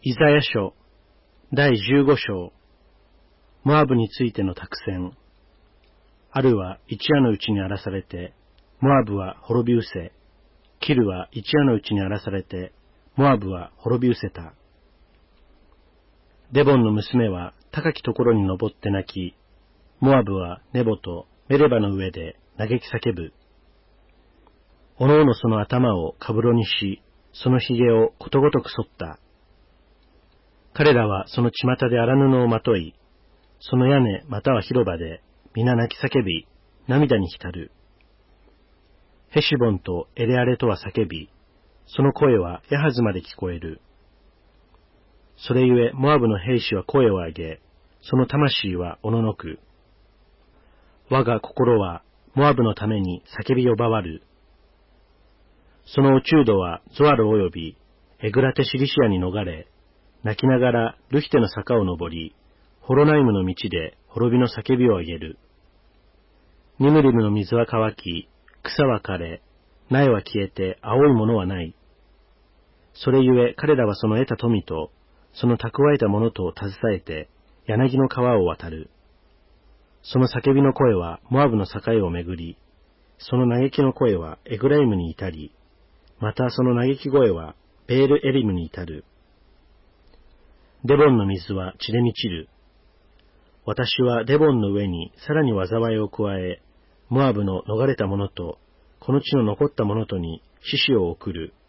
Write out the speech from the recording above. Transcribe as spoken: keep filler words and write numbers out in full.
イザヤ書だいじゅうご章、モアブについての託戦。アルは一夜のうちに荒らされて、モアブは滅び失せ、キルは一夜のうちに荒らされて、モアブは滅び失せた。デボンの娘は高きところに登って泣き、モアブはネボとメレバの上で嘆き叫ぶ。おのおのその頭をかぶろにし、そのひげをことごとく剃った。彼らはその巷で荒布をまとい、その屋根または広場で皆泣き叫び、涙に浸る。ヘシボンとエレアレとは叫び、その声はヤハズまで聞こえる。それゆえモアブの兵士は声を上げ、その魂はおののく。我が心はモアブのために叫び呼ばわる。その落中度はゾアルおよびエグラテシリシアに逃れ、泣きながらルヒテの坂を登り、ホロナイムの道で滅びの叫びを上げる。ニムリムの水は乾き、草は枯れ、苗は消えて青いものはない。それゆえ彼らはその得た富と、その蓄えたものとを携えて、柳の川を渡る。その叫びの声はモアブの境をめぐり、その嘆きの声はエグライムに至り、またその嘆き声はベールエリムに至る。デボンの水は血で満ちる。私はデボンの上にさらに災いを加え、モアブの逃れた者と、この地の残った者とに獅子を送る。